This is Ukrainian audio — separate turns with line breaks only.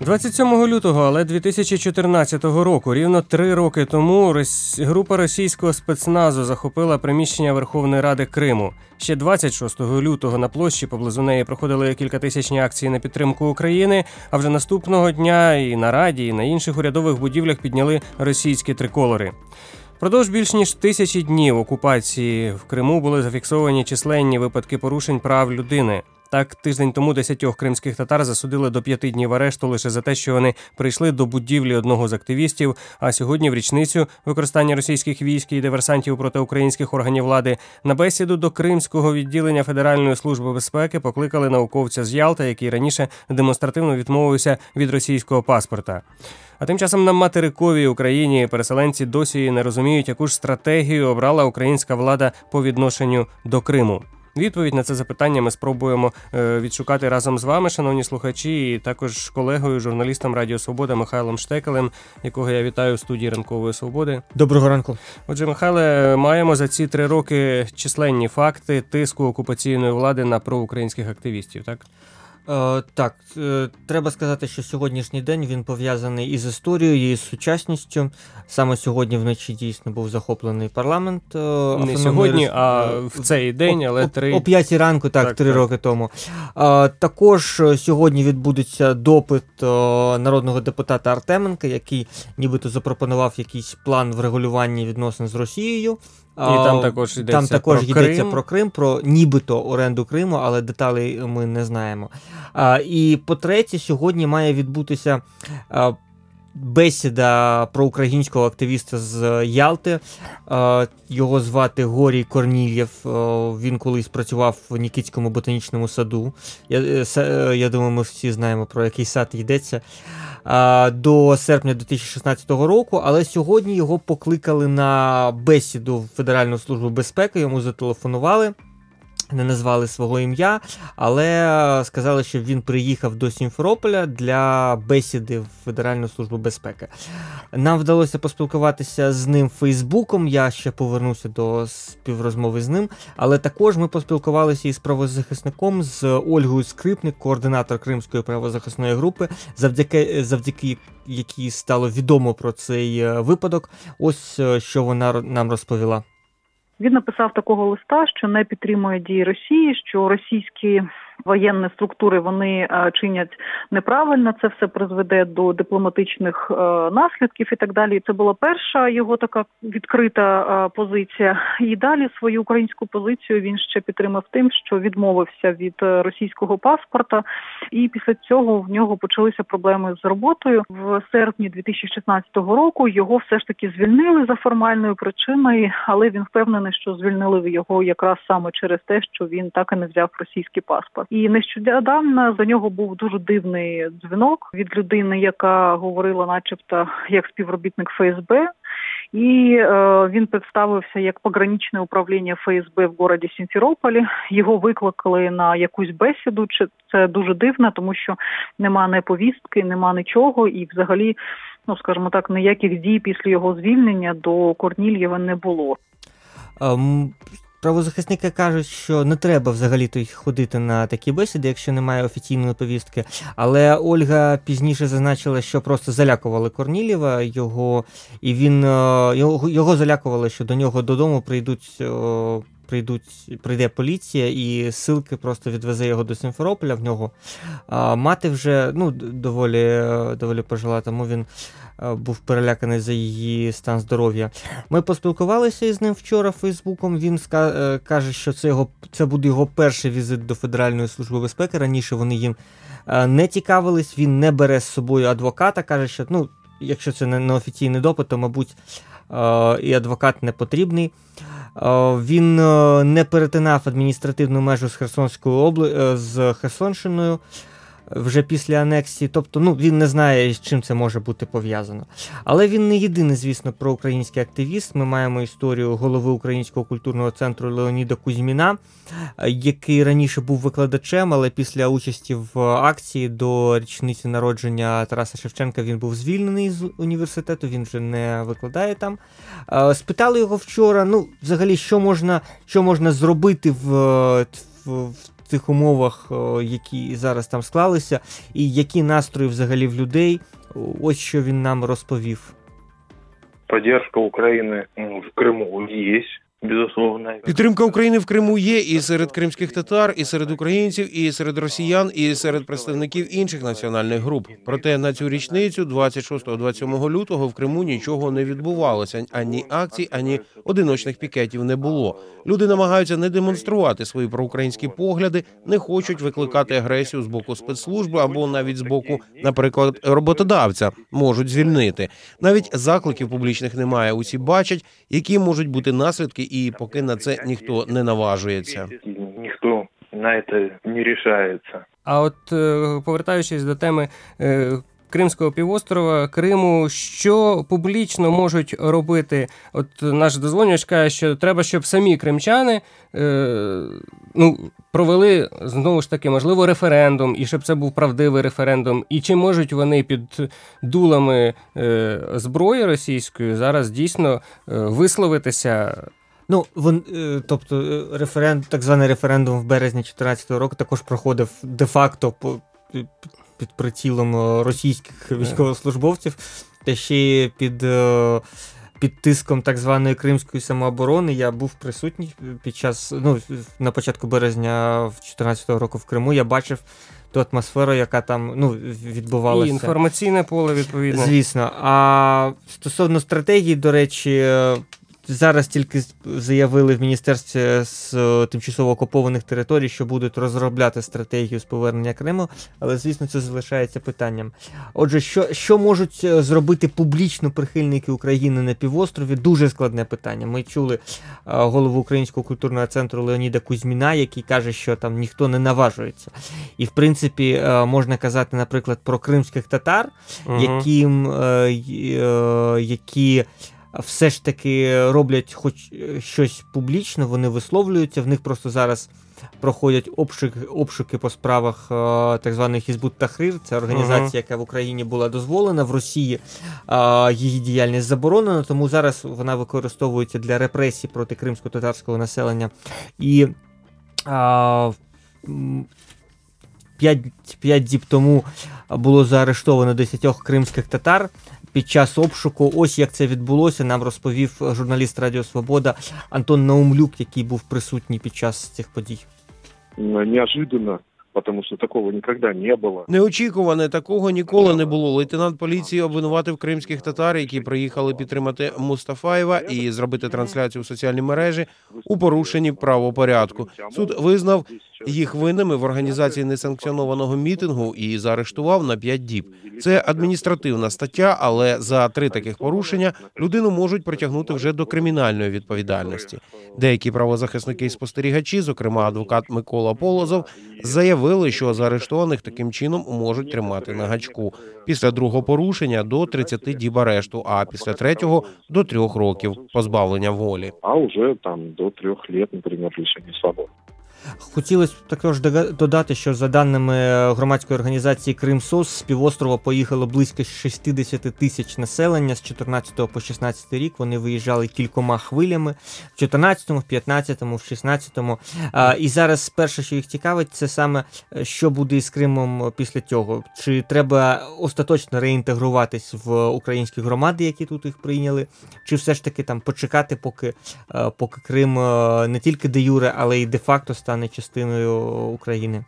27 лютого, але 2014 року, рівно 3 роки тому, група російського спецназу захопила приміщення Верховної Ради Криму. Ще 26 лютого на площі поблизу неї проходили кількатисячні акції на підтримку України, а вже наступного дня і на Раді, і на інших урядових будівлях підняли російські триколори. Продовж більш ніж 1000 днів окупації в Криму були зафіксовані численні випадки порушень прав людини. Так, тиждень тому 10 кримських татар засудили до 5 днів арешту лише за те, що вони прийшли до будівлі одного з активістів, а сьогодні в річницю використання російських військ і диверсантів проти українських органів влади на бесіду до Кримського відділення Федеральної служби безпеки покликали науковця з Ялти, який раніше демонстративно відмовився від російського паспорта. А тим часом на материковій Україні переселенці досі не розуміють, яку ж стратегію обрала українська влада по відношенню до Криму. Відповідь на це запитання ми спробуємо відшукати разом з вами, шановні слухачі, і також колегою, журналістом Радіо Свобода Михайлом Штекелем, якого я вітаю в студії Ранкової Свободи.
Доброго ранку.
Отже, Михайле, маємо за ці 3 роки численні факти тиску окупаційної влади на проукраїнських активістів, так?
Так, треба сказати, що сьогоднішній день він пов'язаний із історією, і з сучасністю. Саме сьогодні вночі дійсно був захоплений парламент.
Не сьогодні, а в цей день, але
о 5 ранку, так, 3 роки тому. Також сьогодні відбудеться допит народного депутата Артеменка, який нібито запропонував якийсь план врегулювання відносин з Росією.
І там також йдеться
про Крим, про нібито оренду Криму, але деталей ми не знаємо. І по-третє, сьогодні має відбутися бесіда про українського активіста з Ялти. Його звати Горій Корнільєв. Він колись працював в Нікітському ботанічному саду. Я думаю, ми всі знаємо, про який сад йдеться. До серпня 2016 року, але сьогодні його покликали на бесіду в Федеральну службу безпеки, йому зателефонували, не назвали свого ім'я, але сказали, що він приїхав до Сімферополя для бесіди в Федеральну службу безпеки. Нам вдалося поспілкуватися з ним Фейсбуком, я ще повернуся до співрозмови з ним, але також ми поспілкувалися із правозахисником, з Ольгою Скрипник, координатор Кримської правозахисної групи, завдяки якій стало відомо про цей випадок. Ось що вона нам розповіла.
Він написав такого листа, що не підтримує дії Росії, що російські воєнні структури, вони чинять неправильно, це все призведе до дипломатичних наслідків і так далі. Це була перша його така відкрита позиція. І далі свою українську позицію він ще підтримав тим, що відмовився від російського паспорта. І після цього в нього почалися проблеми з роботою. В серпні 2016 року його все ж таки звільнили за формальною причиною, але він впевнений, що звільнили його якраз саме через те, що він так і не взяв російський паспорт. І нещодавно за нього був дуже дивний дзвінок від людини, яка говорила начебто як співробітник ФСБ. І він представився як пограничне управління ФСБ в городі Сімферополі. Його викликали на якусь бесіду. Це дуже дивно, тому що нема ні повістки, нема нічого. І взагалі, скажімо так, ніяких дій після його звільнення до Корнільєва не було.
Правозахисники кажуть, що не треба взагалі-то ходити на такі бесіди, якщо немає офіційної повістки. Але Ольга пізніше зазначила, що просто залякували Корнільєва, його залякували, що до нього додому прийде поліція і ссилки просто відвезе його до Сімферополя. В нього мати вже доволі пожила, тому він був переляканий за її стан здоров'я. Ми поспілкувалися із ним вчора Фейсбуком. Він каже, що це буде його перший візит до Федеральної служби безпеки. Раніше вони їм не цікавились, він не бере з собою адвоката. Каже, що якщо це не офіційний допит, то, мабуть, і адвокат не потрібний. Він не перетинав адміністративну межу з Херсонщиною вже після анексії, тобто він не знає, з чим це може бути пов'язано. Але він не єдиний, звісно, проукраїнський активіст. Ми маємо історію голови Українського культурного центру Леоніда Кузьміна, який раніше був викладачем, але після участі в акції до річниці народження Тараса Шевченка він був звільнений з університету, він вже не викладає там. Спитали його вчора, взагалі, що можна зробити в тих умовах, які зараз там склалися, і які настрої взагалі в людей. Ось що він нам розповів.
Поддержка Украины в Крыму есть, безусловно.
Підтримка України в Криму є і серед кримських татар, і серед українців, і серед росіян, і серед представників інших національних груп. Проте на цю річницю, 26-27 лютого, в Криму нічого не відбувалося. Ані акцій, ані одиночних пікетів не було. Люди намагаються не демонструвати свої проукраїнські погляди, не хочуть викликати агресію з боку спецслужби або навіть з боку, наприклад, роботодавця. Можуть звільнити. Навіть закликів публічних немає. Усі бачать, які можуть бути наслідки, і поки на це ніхто не наважується.
Никто на это не решается.
А от повертаючись до теми Кримського півострова, Криму, що публічно можуть робити? От наш дозвонювач каже, що треба, щоб самі кримчани провели, знову ж таки, можливо, референдум, і щоб це був правдивий референдум. І чи можуть вони під дулами зброї російської зараз дійсно висловитися?
Ну, тобто так званий референдум в березні 2014 року також проходив де-факто під прицілом російських військовослужбовців, та ще й під тиском так званої Кримської самооборони. Я був присутній під час, на початку березня 2014 року в Криму. Я бачив ту атмосферу, яка там відбувалася.
І інформаційне поле, відповідно.
Звісно. А стосовно стратегії, до речі, зараз тільки заявили в Міністерстві з тимчасово окупованих територій, що будуть розробляти стратегію з повернення Криму, але, звісно, це залишається питанням. Отже, що можуть зробити публічно прихильники України на півострові? Дуже складне питання. Ми чули голову Українського культурного центру Леоніда Кузьміна, який каже, що там ніхто не наважується. І, в принципі, можна казати, наприклад, про кримських татар, які все ж таки роблять хоч щось публічно, вони висловлюються, в них просто зараз проходять обшуки по справах так званої Хізбут Тахрир, це організація, яка в Україні була дозволена, в Росії її діяльність заборонена, тому зараз вона використовується для репресій проти кримсько-татарського населення. І 5 діб тому було заарештовано 10 кримських татар під час обшуку. Ось як це відбулося, нам розповів журналіст Радіо Свобода Антон Наумлюк, який був присутній під час цих подій.
Неожиданно, тому що такого ніколи не було.
Неочікуване, такого ніколи не було. Лейтенант поліції обвинуватив кримських татар, які приїхали підтримати Мустафаєва і зробити трансляцію в соціальній мережі у порушенні правопорядку. Суд визнав їх винними в організації несанкціонованого мітингу і заарештував на 5 діб. Це адміністративна стаття, але за 3 таких порушення людину можуть притягнути вже до кримінальної відповідальності. Деякі правозахисники і спостерігачі, зокрема адвокат Микола Полозов, заявили, що заарештованих таким чином можуть тримати на гачку. Після другого порушення – до 30 діб арешту, а після третього – до 3 років позбавлення волі.
А вже там до 3 років, наприклад, лишення свободи.
Хотілося б також додати, що за даними громадської організації «Кримсос», з півострова поїхало близько 60 тисяч населення з 14 по 16 рік. Вони виїжджали кількома хвилями в 14-му, в 15-му, в 16-му. І зараз перше, що їх цікавить, це саме, що буде із Кримом після цього. Чи треба остаточно реінтегруватись в українські громади, які тут їх прийняли, чи все ж таки там почекати, поки Крим не тільки де юре, але й де-факто стане частиною України.